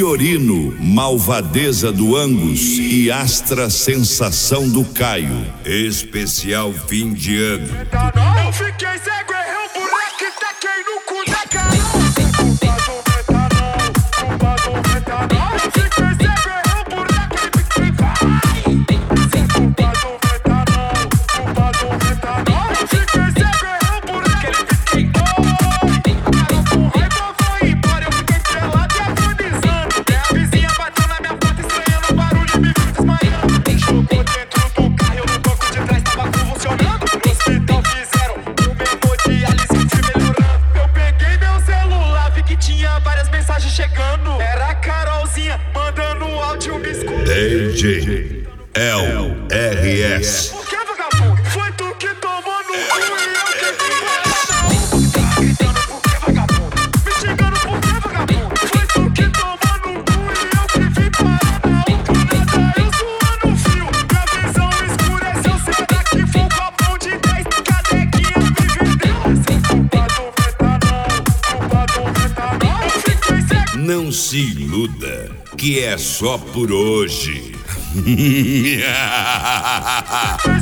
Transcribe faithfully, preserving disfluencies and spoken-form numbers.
Fiorino, malvadeza do Angus e Astra, sensação do Caio. Especial fim de ano. Eu fiquei cego, errei o buraco e taquei no cu da cara. Eu fiquei cego, errei o buraco e fiquei vai. Eu fiquei cego, errei o buraco e fiquei com raiva, foi embora. Eu fiquei pelado e agonizando. A vizinha bateu na minha porta estranhando o barulho e me viu desmaiando. Jogou dentro do carro, eu no banco de trás tava convulsionando. No hospital fizeram uma hemodiálise e fui melhorando. Eu peguei meu celular, vi que tinha várias mensagens chegando. Era a Carolzinha mandando um áudio me escutando. D J L R S. Por que, vagabundo? Foi tu que tomou no cu e eu que fui parar. Gritando por que, vagabundo? Me xingando por que, vagabundo? Foi tu que tomou no cu e eu que fui parar. Do nada eu suando frio, minha visão escureceu. Será que foi com a mão de dez? Cadequinha me vendeu. Culpado metanol, culpado metanol. Eu fiquei cego. Não se iluda, que é só por hoje.